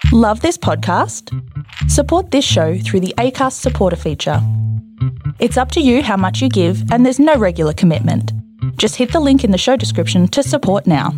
Love this podcast? Support this show through the Acast supporter feature. It's up to you how much you give, and there's no regular commitment. Just hit the link in the show description to support now.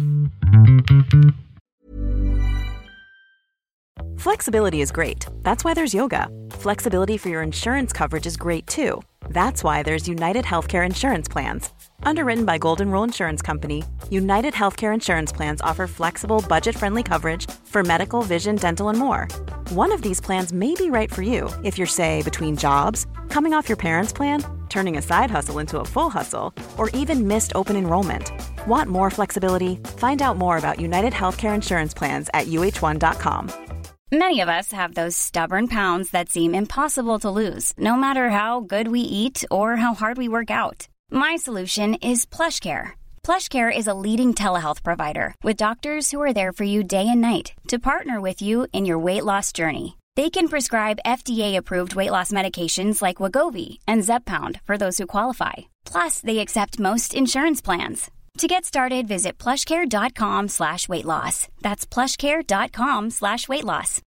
Flexibility is great. That's why there's yoga. Flexibility for your insurance coverage is great too. That's why there's United Healthcare Insurance Plans. Underwritten by Golden Rule Insurance Company, United Healthcare Insurance Plans offer flexible, budget-friendly coverage for medical, vision, dental, and more. One of these plans may be right for you if you're, say, between jobs, coming off your parents' plan, turning a side hustle into a full hustle, or even missed open enrollment. Want more flexibility? Find out more about United Healthcare Insurance Plans at uh1.com. Many of us have those stubborn pounds that seem impossible to lose, no matter how good we eat or how hard we work out. My solution is PlushCare. PlushCare is a leading telehealth provider with doctors who are there for you day and night to partner with you in your weight loss journey. They can prescribe FDA-approved weight loss medications like Wegovy and Zepbound for those who qualify. Plus, they accept most insurance plans. To get started, visit plushcare.com/weightloss. That's plushcare.com/weightloss.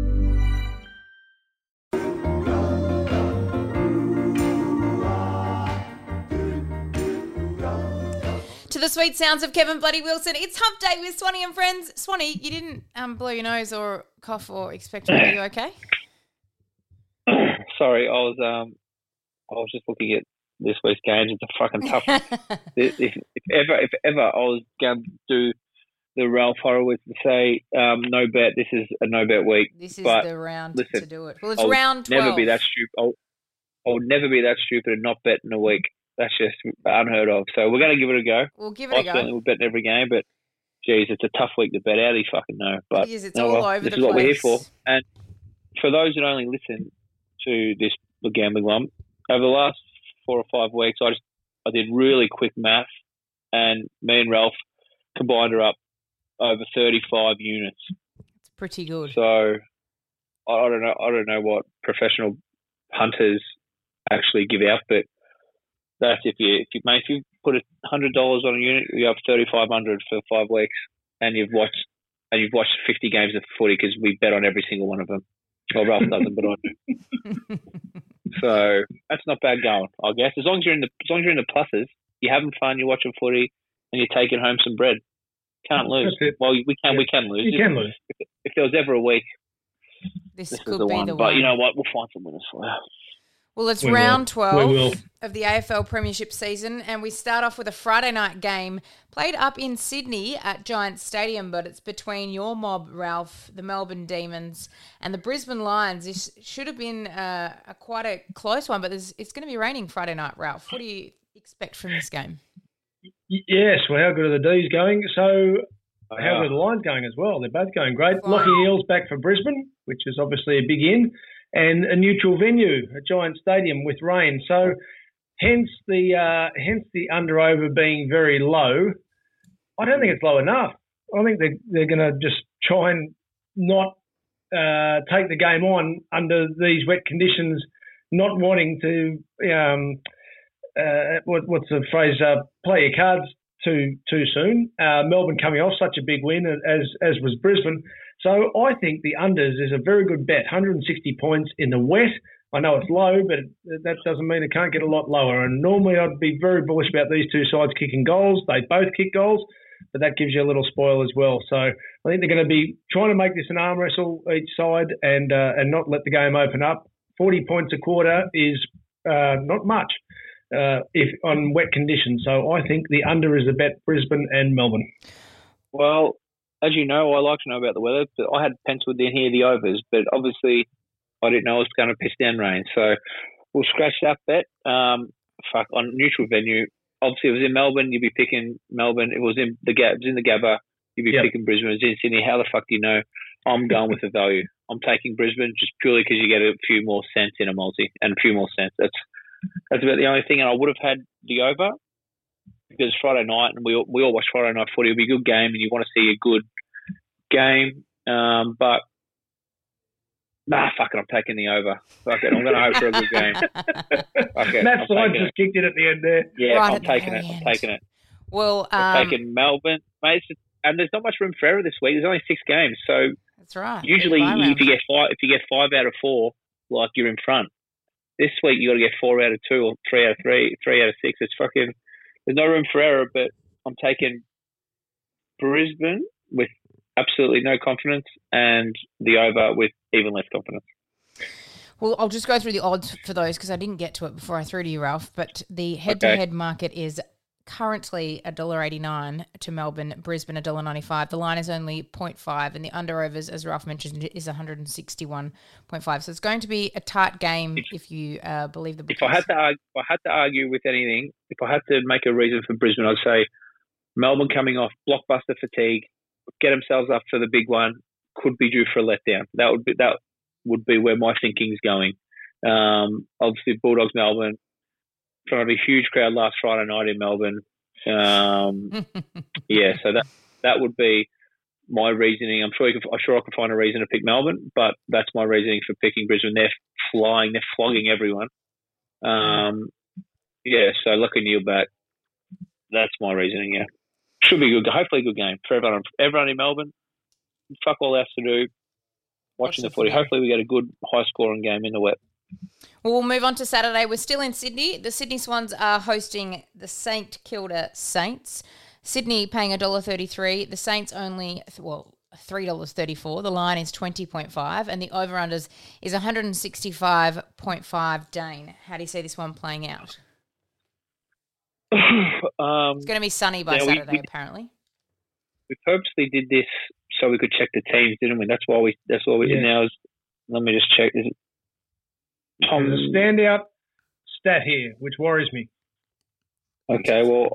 To the sweet sounds of Kevin Bloody Wilson, it's Hump Day with Swanee and friends. Swanee, you didn't blow your nose or cough or expect me. Are you okay? Sorry, I was just looking at this week's games. It's a fucking tough. if ever I was going to do the Ralph Horowitz to say no bet, this is a no bet week. This is the round to do it. Well, it's round 12. Never be that stupid. I would never be that stupid and not bet in a week. That's just unheard of. So we're going to give it a go. We'll give it a go. I certainly will bet in every game, but geez, it's a tough week to bet. How do you fucking know? But it is. It's all over the place. This is what we're here for. And for those that only listen to this gambling one, over the last 4 or 5 weeks, I did really quick math, and me and Ralph combined her up over 35 units. It's pretty good. So I don't know what professional hunters actually give out, but that's if you put $100 on a unit, you have 3,500 for 5 weeks, and you've watched 50 games of footy because we bet on every single one of them. Well, Ralph doesn't, but I do. So that's not bad going, I guess. As long as you're in the pluses, you're having fun, you're watching footy, and you're taking home some bread. Can't lose. Well, we can lose. You can lose. If there was ever a week, this is could the be one. the But one. you know what? We'll find some winners for you. Well, it's round 12 of the AFL Premiership season, and we start off with a Friday night game played up in Sydney at Giants Stadium, but it's between your mob, Ralph, the Melbourne Demons, and the Brisbane Lions. This should have been quite a close one, but it's going to be raining Friday night, Ralph. What do you expect from this game? Yes, well, how good are the D's going? So how good are the Lions going as well? They're both going great. Wow. Lachie Neale's back for Brisbane, which is obviously a big in, and a neutral venue, a Giant Stadium with rain. So hence the under-over being very low. I don't think it's low enough. I think they're going to just try and not take the game on under these wet conditions, not wanting to, what's the phrase, play your cards too soon. Melbourne coming off such a big win as was Brisbane. So I think the unders is a very good bet, 160 points in the wet. I know it's low, but that doesn't mean it can't get a lot lower. And normally I'd be very bullish about these two sides kicking goals. They both kick goals, but that gives you a little spoil as well. So I think they're going to be trying to make this an arm wrestle each side and not let the game open up. 40 points a quarter is not much if on wet conditions. So I think the under is the bet, Brisbane and Melbourne. Well, as you know, I like to know about the weather, but I had penciled in here the overs, but obviously I didn't know it was going to piss down rain. So we'll scratch that bet. On neutral venue. Obviously, if it was in Melbourne, you'd be picking Melbourne. If it was in the Gabba, you'd be picking Brisbane. If it was in Sydney, how the fuck do you know? I'm going with the value. I'm taking Brisbane just purely because you get a few more cents in a multi and a few more cents. That's about the only thing. And I would have had the over because Friday night, and we all watch Friday night footy. It'll be a good game, and you want to see a good game. But fuck it, I'm taking the over. Fuck it, I'm going to hope for a good game. Matt Symes just kicked it at the end there. Yeah, Right I'm taking it. Well, I'm taking Melbourne, mate. And there's not much room for error this week. There's only 6 games, so That's right. Usually, if you get 5 out of 4, like you're in front. This week you got to get 4 out of 2 or 3 out of 3, 3 out of 6. It's fucking. There's no room for error. But I'm taking Brisbane with absolutely no confidence, and the over with even less confidence. Well, I'll just go through the odds for those because I didn't get to it before I threw to you, Ralph. But the head-to-head market is currently $1.89 to Melbourne, Brisbane $1.95. The line is only 0.5, and the under-overs, as Ralph mentioned, is 161.5. So it's going to be a tight game if you believe the bookies. If I had to argue with anything, if I had to make a reason for Brisbane, I'd say Melbourne coming off blockbuster fatigue, get themselves up for the big one, could be due for a letdown. That would be where my thinking's going. Obviously, Bulldogs Melbourne, front of a huge crowd last Friday night in Melbourne. Yeah, so that would be my reasoning. I'm sure I could find a reason to pick Melbourne, but that's my reasoning for picking Brisbane. They're flying, they're flogging everyone. Yeah, so lucky Neil back. That's my reasoning. Yeah, should be good. Hopefully, a good game for everyone in Melbourne. Fuck all else to do. Watching the footy. Hopefully, we get a good, high-scoring game in the wet. Well, we'll move on to Saturday. We're still in Sydney. The Sydney Swans are hosting the St Kilda Saints. Sydney paying $1.33. The Saints only, $3.34. The line is 20.5, and the over-unders is 165.5. Dane, how do you see this one playing out? It's going to be sunny by Saturday, apparently. We purposely did this so we could check the teams, didn't we? That's why we did now. Let me just check. Is it Tom? There's a standout stat here, which worries me. Okay, well,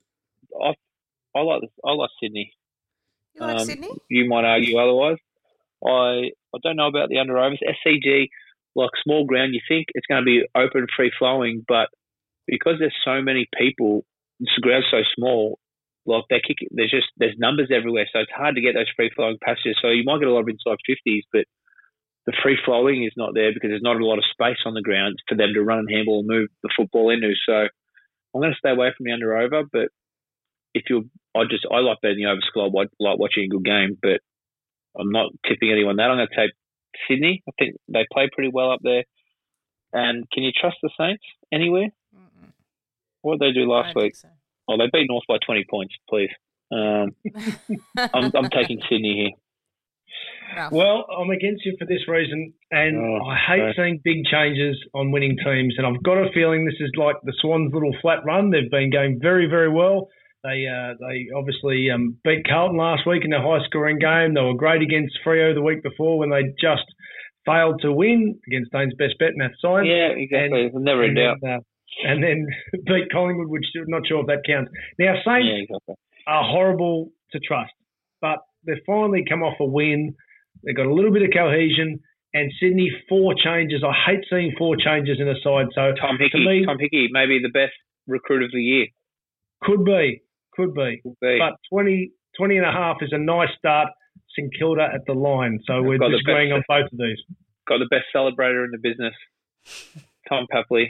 I like this. I like Sydney. You like Sydney? You might argue otherwise. I don't know about the under-overs. SCG, like small ground, you think it's going to be open, free-flowing, but because there's so many people, the ground's so small, like there's numbers everywhere, so it's hard to get those free-flowing passages. So you might get a lot of inside 50s, but the free-flowing is not there because there's not a lot of space on the ground for them to run and handle and move the football into. So I'm going to stay away from the under-over, but I like betting the over score. I like watching a good game, but I'm not tipping anyone that. I'm going to take Sydney. I think they play pretty well up there. And can you trust the Saints anywhere? Mm-mm. What did they do last week? So. Oh, they beat North by 20 points, please. I'm taking Sydney here. Well, I'm against you for this reason, and I hate seeing big changes on winning teams, and I've got a feeling this is like the Swans' little flat run. They've been going very, very well. They obviously beat Carlton last week in a high-scoring game. They were great against Freo the week before when they just failed to win against Dane's best bet, Matt Symes. Yeah, exactly. Never in doubt. And then beat Collingwood, which I'm not sure if that counts. Now, Saints are horrible to trust, but they've finally come off a win. They've got a little bit of cohesion. And Sydney, 4 changes. I hate seeing 4 changes in a side. So Tom Hickey, maybe the best recruit of the year. Could be. But 20 and a half is a nice start. St Kilda at the line. So we're disagreeing on both of these. Got the best celebrator in the business, Tom Papley.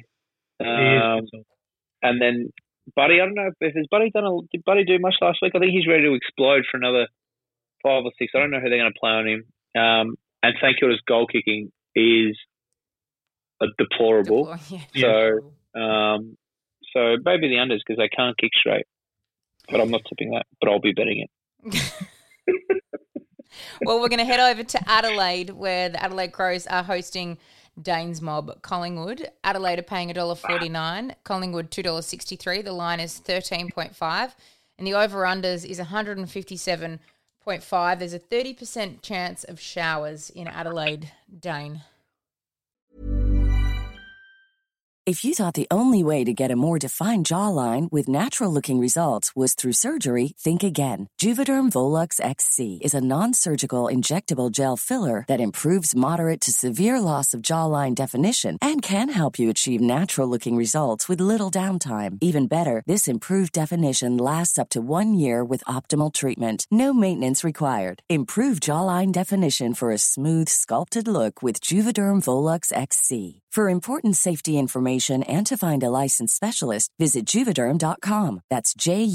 And then Buddy, I don't know if did Buddy do much last week? I think he's ready to explode for another 5 or 6. I don't know who they're going to play on him. And St Kilda's goal kicking is deplorable. So maybe the unders because they can't kick straight. But I'm not tipping that. But I'll be betting it. Well, we're going to head over to Adelaide, where the Adelaide Crows are hosting Dane's mob, Collingwood. Adelaide are paying $1.49, Collingwood $2.63. The line is 13.5, and the over-unders is 157.5. There's a 30% chance of showers in Adelaide, Dane. If you thought the only way to get a more defined jawline with natural-looking results was through surgery, think again. Juvederm Volux XC is a non-surgical injectable gel filler that improves moderate to severe loss of jawline definition and can help you achieve natural-looking results with little downtime. Even better, this improved definition lasts up to 1 year with optimal treatment. No maintenance required. Improve jawline definition for a smooth, sculpted look with Juvederm Volux XC. For important safety information information and to find a licensed specialist, visit Juvederm.com. That's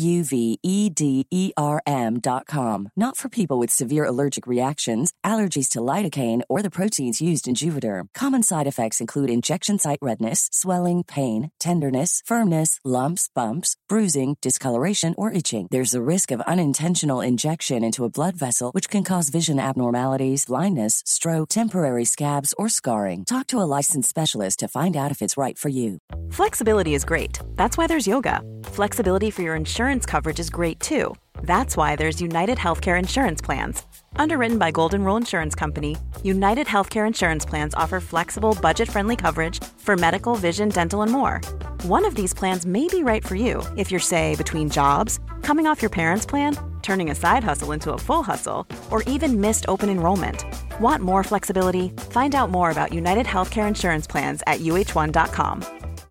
JUVEDERM.com. Not for people with severe allergic reactions, allergies to lidocaine, or the proteins used in Juvederm. Common side effects include injection site redness, swelling, pain, tenderness, firmness, lumps, bumps, bruising, discoloration, or itching. There's a risk of unintentional injection into a blood vessel, which can cause vision abnormalities, blindness, stroke, temporary scabs, or scarring. Talk to a licensed specialist to find out if it's right for you. Flexibility is great. That's why there's yoga. Flexibility for your insurance coverage is great too. That's why there's United Healthcare Insurance Plans. Underwritten by Golden Rule Insurance Company, United Healthcare Insurance Plans offer flexible, budget-friendly coverage for medical, vision, dental, and more. One of these plans may be right for you if you're, say, between jobs, coming off your parents' plan, turning a side hustle into a full hustle, or even missed open enrollment. Want more flexibility? Find out more about United Healthcare Insurance Plans at uh1.com.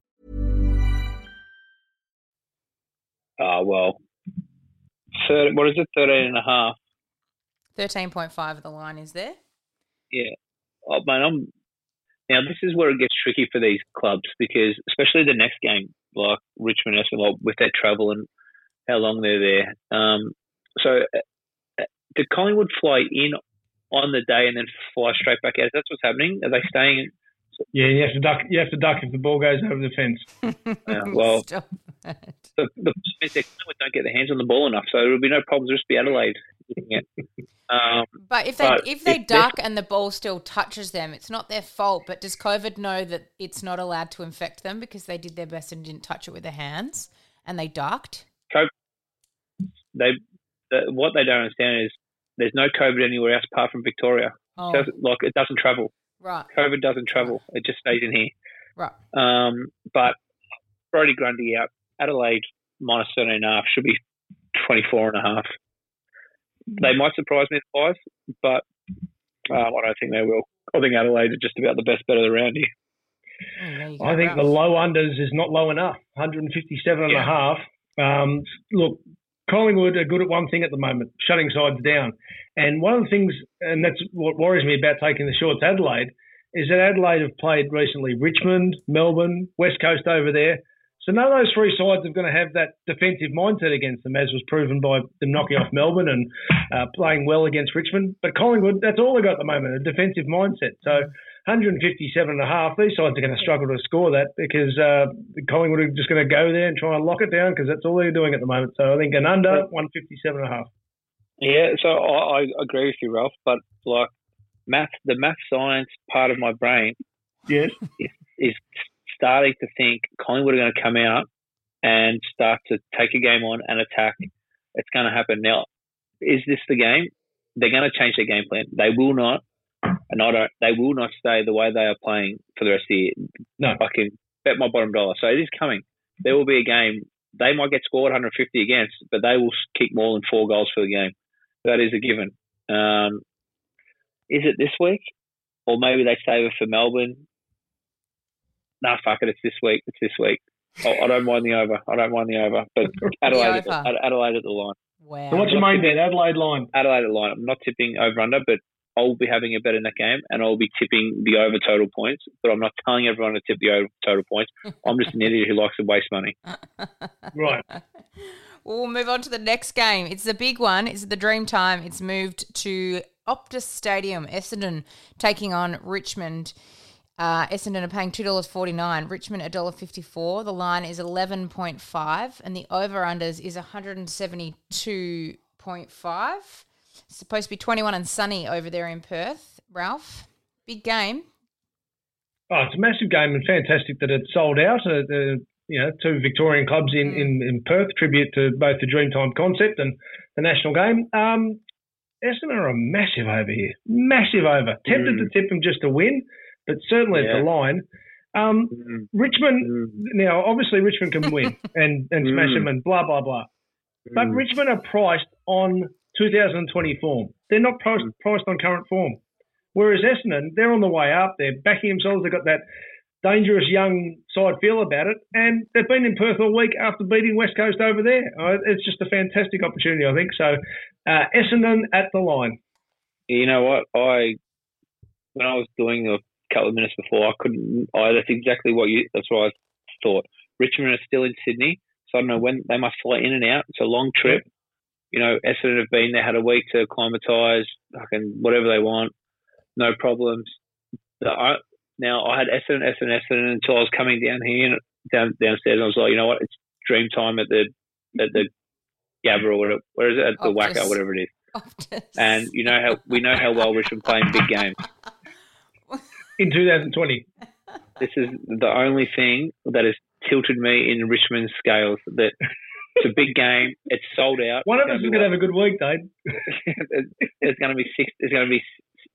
What is it, 13.5? 13.5 of the line is there. Yeah. Oh, man, now this is where it gets tricky for these clubs, because especially the next game, like Richmond, Essendon, with their travel and how long they're there. So did Collingwood fly in on the day and then fly straight back out? That's what's happening. Are they staying? Yeah, you have to duck. You have to duck if the ball goes over the fence. Well, the problem is they don't get their hands on the ball enough, so there will be no problems. Just be Adelaide hitting it. But if they duck and the ball still touches them, it's not their fault. But does COVID know that it's not allowed to infect them because they did their best and didn't touch it with their hands and they ducked? What they don't understand is there's no COVID anywhere else apart from Victoria. Oh. It doesn't travel. Right. COVID doesn't travel. It just stays in here. Right. But Brodie Grundy out. Adelaide minus 13.5 should be 24.5. They might surprise me, guys, but I don't think they will. I think Adelaide are just about the best bet around here. I think the low unders is not low enough. 157.5. Look, Collingwood are good at one thing at the moment, shutting sides down. And one of the things, and that's what worries me about taking the shorts Adelaide, is that Adelaide have played recently Richmond, Melbourne, West Coast over there. So none of those three sides are going to have that defensive mindset against them, as was proven by them knocking off Melbourne and playing well against Richmond. But Collingwood, that's all they got at the moment, a defensive mindset. So 157.5, these sides are going to struggle to score that because Collingwood are just going to go there and try and lock it down because that's all they're doing at the moment. So I think an under 157.5. Yeah, so I agree with you, Ralph. But like the math science part of my brain, yes, is starting to think Collingwood are going to come out and start to take a game on and attack. It's going to happen now. Is this the game? They're going to change their game plan. They will not. They will not stay the way they are playing for the rest of the year. No. I can bet my bottom dollar. So it is coming. There will be a game. They might get scored 150 against, but they will kick more than 4 goals for the game. That is a given. Is it this week? Or maybe they save it for Melbourne? Nah, fuck it. It's this week. I don't mind the over. But Adelaide at the line. Wow. So what's your main bet? Adelaide line. Adelaide at line. I'm not tipping over-under, but I'll be having a bet in that game, and I'll be tipping the over total points. But I'm not telling everyone to tip the over total points. I'm just an idiot who likes to waste money. Right. We'll move on to the next game. It's the big one. It's the dream time. It's moved to Optus Stadium. Essendon taking on Richmond. Essendon are paying $2.49. Richmond $1.54. The line is 11.5, and the over/unders is 172.5. It's supposed to be 21 and sunny over there in Perth. Ralph, big game. Oh, it's a massive game and fantastic that it's sold out. Two Victorian clubs in Perth, tribute to both the Dreamtime concept and the national game. Essendon are a massive over here. Massive over. Tempted to tip them just to win, but certainly at the line. Richmond, now obviously Richmond can win and smash them and blah, blah, blah. But Richmond are priced on 2020 form. They're not priced on current form. Whereas Essendon, they're on the way up. They're backing themselves. They've got that dangerous young side feel about it. And they've been in Perth all week after beating West Coast over there. It's just a fantastic opportunity, I think. So Essendon at the line. You know what? When I was doing the couple of minutes before. That's exactly that's what I thought. Richmond are still in Sydney, so I don't know when they must fly in and out. It's a long trip. Essendon have been there, had a week to acclimatise, whatever they want, no problems. Now I had Essendon until I was coming down here, downstairs, and I was like, you know what, it's dream time at the Gabba or whatever. Where is it? At the Wacker, whatever it is. Optus. And we know how well Richmond play in big games. In 2020. This is the only thing that has tilted me in Richmond's scales. That it's a big game. It's sold out. One of us is going to have a good week, Dave. There's going to be six. There's going to be.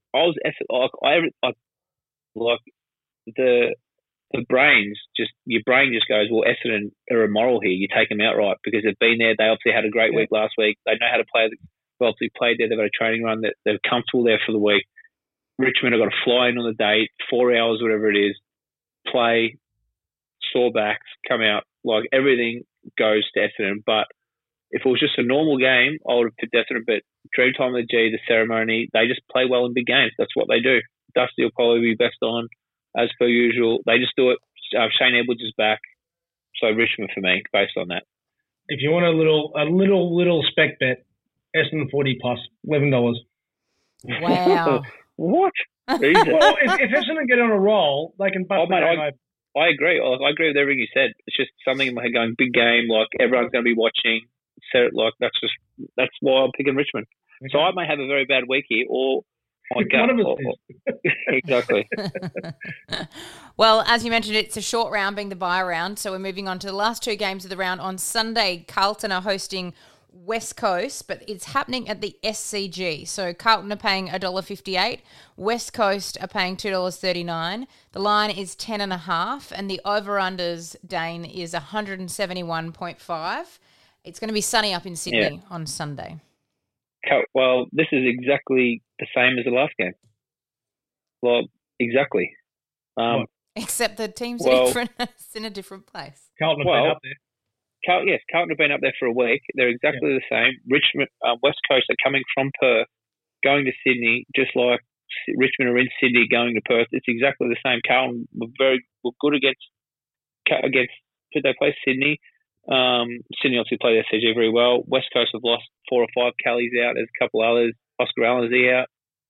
The brains your brain just goes, well, Essendon are immoral here. You take them outright because they've been there. They obviously had a great week last week. They know how to play. They've obviously played there. They've got a training run. They're comfortable there for the week. Richmond have got to fly in on the day, 4 hours, whatever it is, play, sore backs, come out. Everything goes to Essendon. But if it was just a normal game, I would have picked Essendon. But Dreamtime of the G, the ceremony, they just play well in big games. That's what they do. Dusty will probably be best on, as per usual. They just do it. Shane Edwards is back. So Richmond for me, based on that. If you want a little spec bet, Essendon 40 plus, $11. Wow. What? Well, if Essendon get on a roll, they can bust the game open. I agree. I agree with everything you said. It's just something in my head going, big game, everyone's going to be watching. So, that's why I'm picking Richmond. Okay. So I may have a very bad week here, or one of us is. Exactly. Well, as you mentioned, it's a short round, being the bye round. So we're moving on to the last two games of the round. On Sunday, Carlton are hosting West Coast, but it's happening at the SCG. So Carlton are paying $1.58. West Coast are paying $2.39. The line is 10.5, and the over-unders, Dane, is 171.5. It's going to be sunny up in Sydney on Sunday. Well, this is exactly the same as the last game. Well, exactly. Except the teams are different. It's in a different place. Carlton have been up there. Carlton have been up there for a week. They're exactly the same. Richmond, West Coast are coming from Perth, going to Sydney, just like Richmond are in Sydney going to Perth. It's exactly the same. Carlton were good against. Did they play Sydney? Sydney obviously played SCG very well. West Coast have lost 4 or 5. Callie's out. There's a couple others. Oscar Allen's out.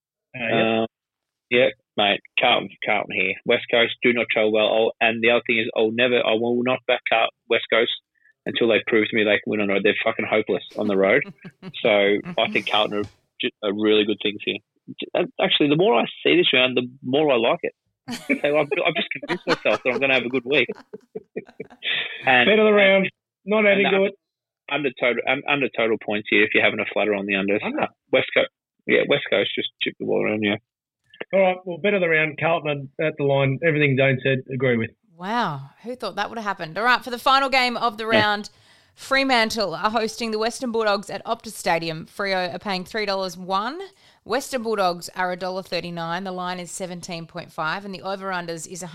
Mate. Carlton here. West Coast do not travel well. And the other thing is, I will not back up West Coast until they prove to me they can win on the road. They're fucking hopeless on the road. So I think Carlton are really good things here. Actually, the more I see this round, the more I like it. So I've just convinced myself that I'm going to have a good week. And bet of the round, not adding to it. Under total points here if you're having a flutter on the unders. West Coast just chip the ball around, All right, well, bet of the round, Carlton at the line. Everything Dane said, agree with. Wow, who thought that would have happened? All right, for the final game of the round, Fremantle are hosting the Western Bulldogs at Optus Stadium. Freo are paying $3.01. Western Bulldogs are $1.39. The line is 17.5, and the over-unders is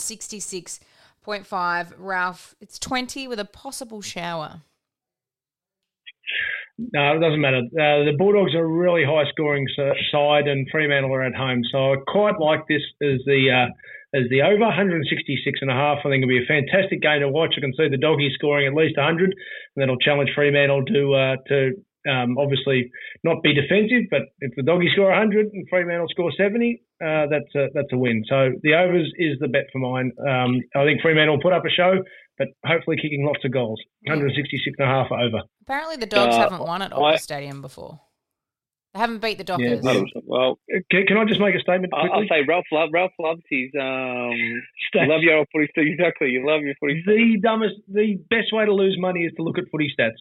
166.5. Ralph, it's 20 with a possible shower. No, it doesn't matter. The Bulldogs are a really high-scoring side, and Fremantle are at home. So I quite like this as the over, 166.5. I think it'll be a fantastic game to watch. I can see the Doggies scoring at least 100, and that'll challenge Fremantle to obviously not be defensive. But if the Doggies score 100 and Fremantle score 70, that's a win. So the overs is the bet for mine. I think Fremantle will put up a show, but hopefully kicking lots of goals. 166.5 over. Apparently the Dogs haven't won at Optus Stadium before. They haven't beat the Dockers. Yeah, well, can I just make a statement quickly? I'll say Ralph loves his you love your footy stats. Exactly, you love your footy stats. The best way to lose money is to look at footy stats.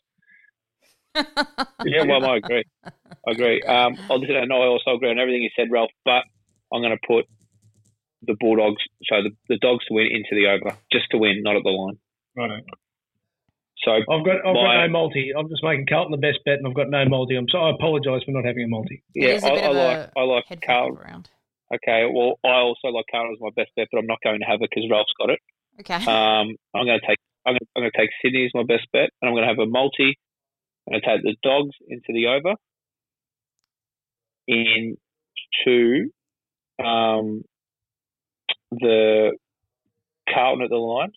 Yeah, well, I agree. I also agree on everything you said, Ralph, but I'm going to put the Bulldogs, so the Dogs to win into the over, just to win, not at the line. Right. So I've got no multi. I'm just making Carlton the best bet, and I've got no multi. I apologise for not having a multi. Yeah, I like Carlton. Okay, well, I also like Carlton as my best bet, but I'm not going to have it because Ralph's got it. Okay. I'm going to take Sydney as my best bet, and I'm going to have a multi. I'm going to take the Dogs into the over. the Carlton at the line,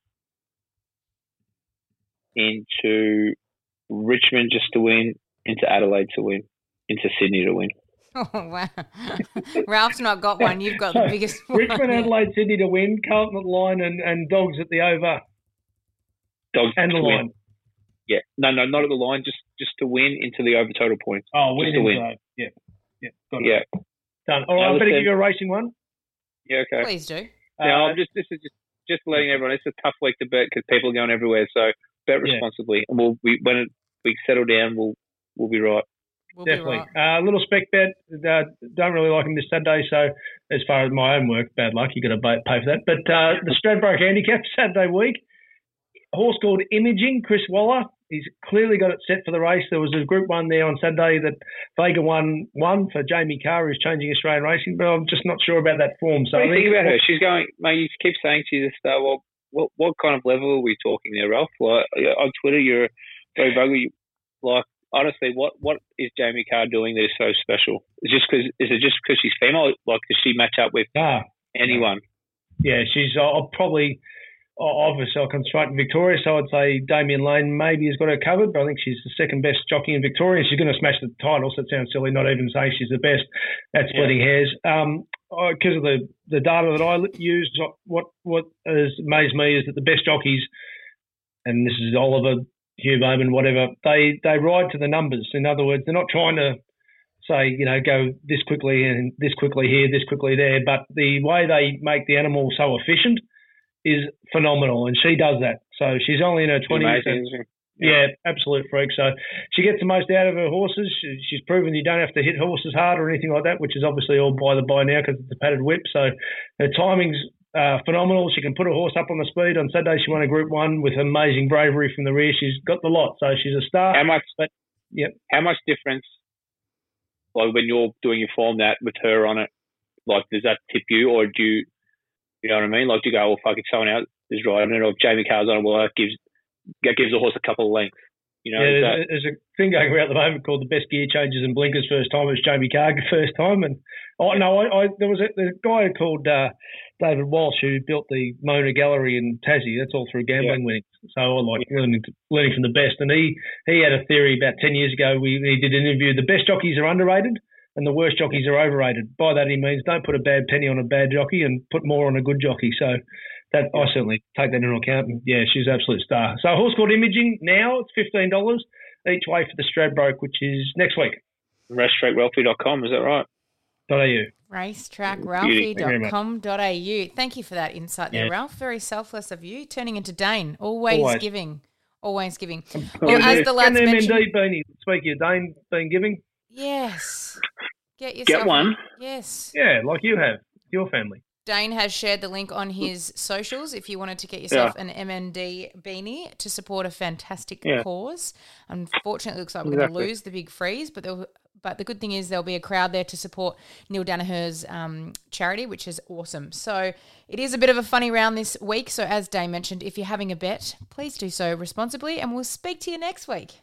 into Richmond just to win, into Adelaide to win, into Sydney to win. Oh, wow. Ralph's not got one. You've got the biggest one. Richmond, Adelaide, Sydney to win, Carlton at the line, and Dogs at the over. Dogs and the to line. Win. Yeah. No, not at the line, just to win into the over total points. Oh, just to win. Yeah. Got it. Yeah. Done. All right, I better give you a racing one. Yeah, okay. Please do. I'm this is just letting everyone. It's a tough week to bet because people are going everywhere. So bet responsibly, and when we settle down, we'll be right. Definitely. Little spec bet. Don't really like him this Saturday, so as far as my own work, bad luck. You got to pay for that. But the Stradbroke handicap Saturday week. A horse called Imaging, Chris Waller. He's clearly got it set for the race. There was a Group 1 there on Saturday that Vega won for Jamie Carr, who's changing Australian racing, but I'm just not sure about that form. So what do you think about her? She's going, mate, you keep saying she's a star. Well, what kind of level are we talking there, Ralph? Like, on Twitter, you're very vocal. Like, honestly, what is Jamie Carr doing that is so special? Is it just because she's female? Like, does she match up with anyone? Yeah, she's obviously I'll concentrate in Victoria, so I'd say Damien Lane maybe has got her covered, but I think she's the second best jockey in Victoria. She's going to smash the title, so it sounds silly not even saying she's the best. That's splitting hairs. Because of the data that I used, what has amazed me is that the best jockeys, and this is Oliver, Hugh Bowman, whatever, they ride to the numbers. In other words, they're not trying to say, go this quickly and this quickly here, this quickly there, but the way they make the animal so efficient is phenomenal, and she does that. So she's only in her 20s. Yeah, absolute freak. So she gets the most out of her horses. She's proven you don't have to hit horses hard or anything like that, which is obviously all by the by now because it's a padded whip. So her timing's phenomenal. She can put her horse up on the speed. On Saturday, she won a Group 1 with amazing bravery from the rear. She's got the lot. So she's a star. How much difference, like when you're doing your form that with her on it, like does that tip you, or do you, you know what I mean? Like, do you go, well, fuck, if someone else is riding it, or if Jamie Carr's on it, well, that gives the horse a couple of lengths. There's a thing going around at the moment called the best gear changes and blinkers first time. It was Jamie Carr first time. And there was a guy called David Walsh who built the Mona Gallery in Tassie. That's all through gambling winnings. So I like learning from the best. And he had a theory about 10 years ago. He did an interview. The best jockeys are underrated and the worst jockeys are overrated. By that he means don't put a bad penny on a bad jockey and put more on a good jockey. So that I certainly take that into account. And yeah, she's an absolute star. So a horse called Imaging now, it's $15 each way for the Stradbroke, which is next week. Racetrackralphie.com, is that right? .au. Racetrackralphie.com.au. Thank you for that insight there, Ralph. Very selfless of you. Turning into Dane. Always giving. Always giving. Well, as the lads mentioned, MND beanie. Speaking of Dane being giving. Yes. Get one. Yes. Yeah, like you have. Your family. Dane has shared the link on his socials if you wanted to get yourself an MND beanie to support a fantastic cause. Unfortunately, it looks like we're going to lose the big freeze, but the good thing is there'll be a crowd there to support Neil Danaher's charity, which is awesome. So it is a bit of a funny round this week. So as Dane mentioned, if you're having a bet, please do so responsibly, and we'll speak to you next week.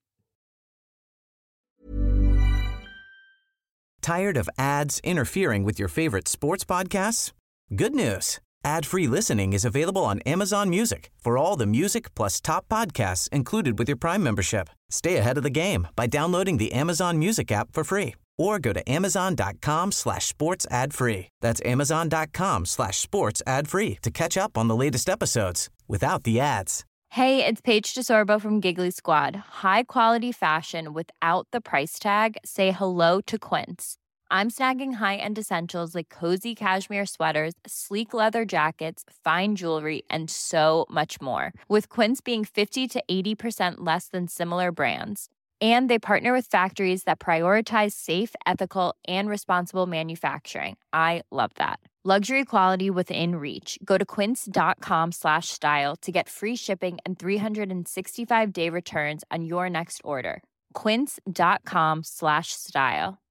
Tired of ads interfering with your favorite sports podcasts? Good news. Ad-free listening is available on Amazon Music for all the music plus top podcasts included with your Prime membership. Stay ahead of the game by downloading the Amazon Music app for free or go to amazon.com/sports ad free. That's amazon.com/sports ad free to catch up on the latest episodes without the ads. Hey, it's Paige DeSorbo from Giggly Squad. High quality fashion without the price tag. Say hello to Quince. I'm snagging high-end essentials like cozy cashmere sweaters, sleek leather jackets, fine jewelry, and so much more. With Quince being 50 to 80% less than similar brands. And they partner with factories that prioritize safe, ethical, and responsible manufacturing. I love that. Luxury quality within reach. Go to quince.com/style to get free shipping and 365-day returns on your next order. Quince.com/style.